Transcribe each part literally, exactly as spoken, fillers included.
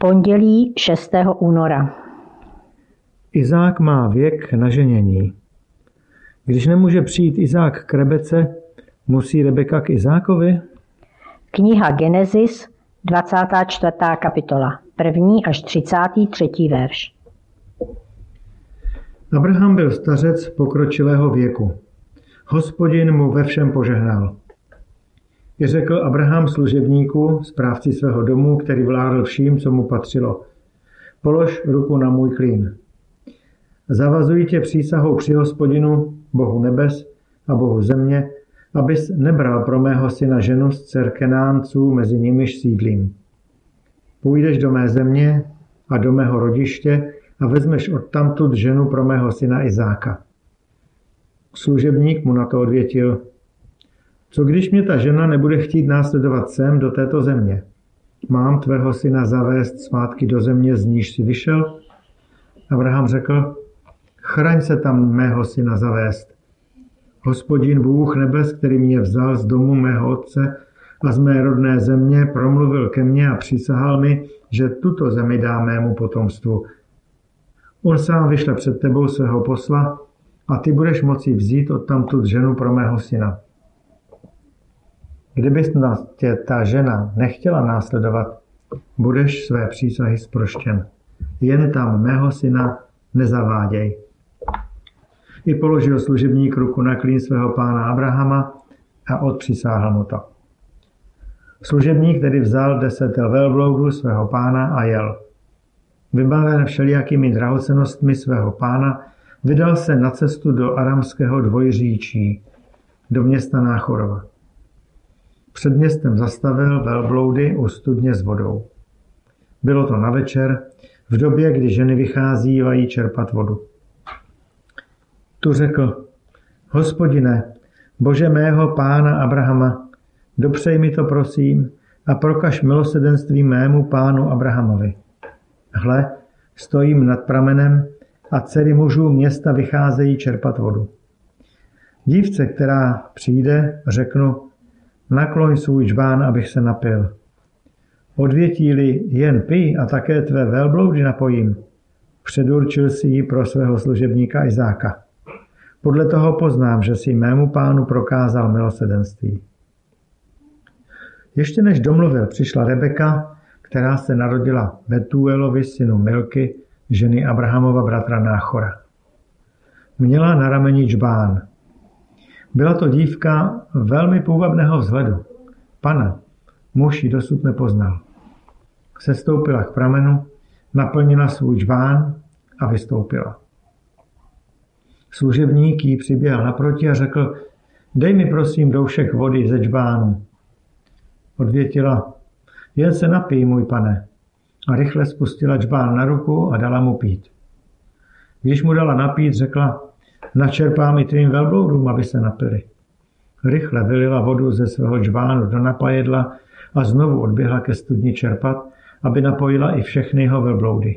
Pondělí šestého února. Izák má věk na ženění. Když nemůže přijít Izák k Rebece, musí Rebeka k Izákovi? Kniha Genesis, dvacátá čtvrtá kapitola, první až třicátý třetí verš. Abraham byl stařec pokročilého věku. Hospodin mu ve všem požehnal. I řekl Abraham služebníku, správci svého domu, který vládl vším, co mu patřilo: polož ruku na můj klín. Zavazuji tě přísahou při Hospodinu, Bohu nebes a Bohu země, abys nebral pro mého syna ženu z dcer Kenánců, mezi nimiž sídlím. Půjdeš do mé země a do mého rodiště a vezmeš odtamtud ženu pro mého syna Izáka. Služebník mu na to odvětil: co když mě ta žena nebude chtít následovat sem do této země? Mám tvého syna zavést zpátky do země, z níž si vyšel? Abraham řekl: chraň se tam mého syna zavést. Hospodin Bůh nebes, který mě vzal z domu mého otce a z mé rodné země, promluvil ke mně a přísahal mi, že tuto zemi dá mému potomstvu. On sám vyšle před tebou svého posla a ty budeš moci vzít odtamtud ženu pro mého syna. Kdyby tě ta žena nechtěla následovat, budeš své přísahy zproštěn. Jen tam mého syna nezaváděj. I položil služebník ruku na klín svého pána Abrahama a odpřisáhl mu to. Služebník tedy vzal desetel velbloudů svého pána a jel. Vybaven všelijakými drahocennostmi svého pána, vydal se na cestu do aramského dvojříčí, do města Náchorova. Před městem zastavil velbloudy u studně s vodou. Bylo to na večer, v době, kdy ženy vycházívají čerpat vodu. Tu řekl: Hospodine, Bože mého pána Abrahama, dopřej mi to prosím a prokaž milosrdenství mému pánu Abrahamovi. Hle, stojím nad pramenem a dcery mužů města vycházejí čerpat vodu. Dívce, která přijde, řeknu: nakloň svůj džbán, abych se napil. Odvětí-li: jen pij a také tvé velbloudy napojím, předurčil si ji pro svého služebníka Izáka. Podle toho poznám, že si mému pánu prokázal milosrdenství. Ještě než domluvil, přišla Rebeka, která se narodila Betuelovi, synu Milky, ženy Abrahamova bratra Náchora. Měla na rameni džbán. Byla to dívka velmi půvabného vzhledu. Pana, muž ji dosud nepoznal. Sestoupila k pramenu, naplnila svůj džbán a vystoupila. Služebník jí přiběhl naproti a řekl: dej mi prosím doušek vody ze džbánu. Odvětila: jen se napij, můj pane. A rychle spustila džbán na ruku a dala mu pít. Když mu dala napít, řekla: načerpám i tvým velbloudům, aby se napili. Rychle vylila vodu ze svého džbánu do napajedla a znovu odběhla ke studni čerpat, aby napojila i všechny jeho velbloudy.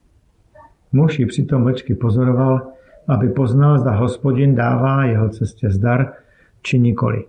Muž ji přitom mlčky pozoroval, aby poznal, zda Hospodin dává jeho cestě zdar, či nikoli.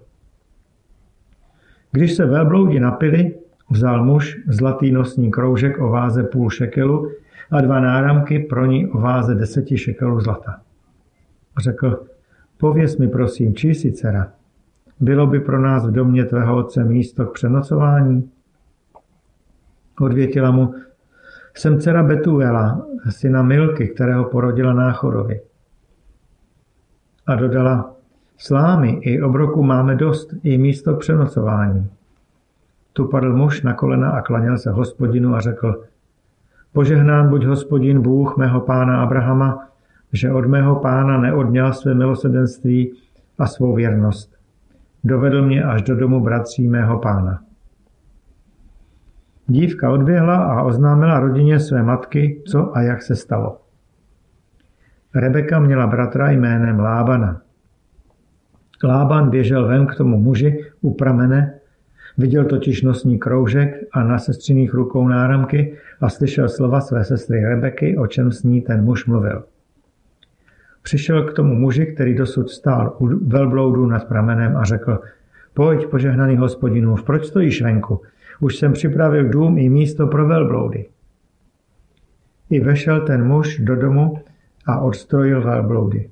Když se velbloudi napili, vzal muž zlatý nosní kroužek o váze půl šekelu a dva náramky pro ní o váze deseti šekelů zlata. Řekl: pověz mi prosím, čí jsi dcera? Bylo by pro nás v domě tvého otce místo k přenocování? Odvětila mu: jsem dcera Betuela, syna Milky, kterého porodila Náchorovi. A dodala: slámy i obroku máme dost, i místo k přenocování. Tu padl muž na kolena a klaněl se Hospodinu a řekl: požehnán buď Hospodin Bůh mého pána Abrahama, že od mého pána neodňal své milosrdenství a svou věrnost. Dovedl mě až do domu bratří mého pána. Dívka odběhla a oznámila rodině své matky, co a jak se stalo. Rebeka měla bratra jménem Lábana. Lában běžel ven k tomu muži u pramene, viděl totiž nosní kroužek a na sestřiných rukou náramky a slyšel slova své sestry Rebeky, o čem s ní ten muž mluvil. Přišel k tomu muži, který dosud stál u velbloudu nad pramenem a řekl: pojď, požehnaný Hospodinův, proč stojíš venku? Už jsem připravil dům i místo pro velbloudy. I vešel ten muž do domu a odstrojil velbloudy.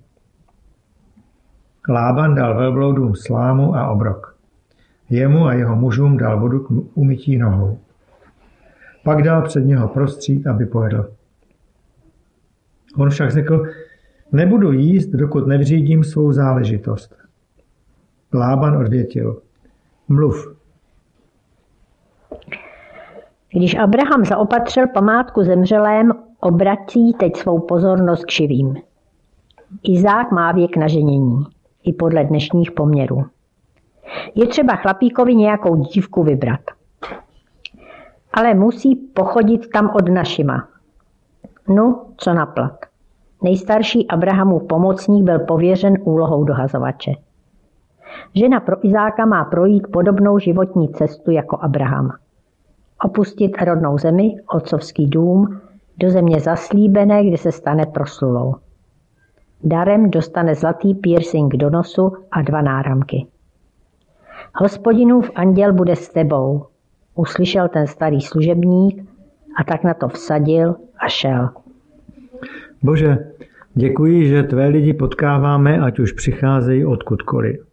Lában dal velbloudům slámu a obrok. Jemu a jeho mužům dal vodu k umytí nohou. Pak dal před něho prostřít, aby pojedl. On však řekl, nebudu jíst, dokud nevřídím svou záležitost. Lában odvětil, mluv. Když Abraham zaopatřil památku zemřelém, obrací teď svou pozornost k živým. Izák má věk na ženění, i podle dnešních poměrů. Je třeba chlapíkovi nějakou dívku vybrat. Ale musí pochodit tam od Našima. No, co naplat. Nejstarší Abrahamův pomocník byl pověřen úlohou dohazovače. Žena pro Izáka má projít podobnou životní cestu jako Abraham. Opustit rodnou zemi, otcovský dům, do země zaslíbené, kde se stane proslulou. Darem dostane zlatý piercing do nosu a dva náramky. Hospodinův anděl bude s tebou, uslyšel ten starý služebník a tak na to vsadil a šel. Bože, děkuji, že tvé lidi potkáváme, ať už přicházejí odkudkoliv.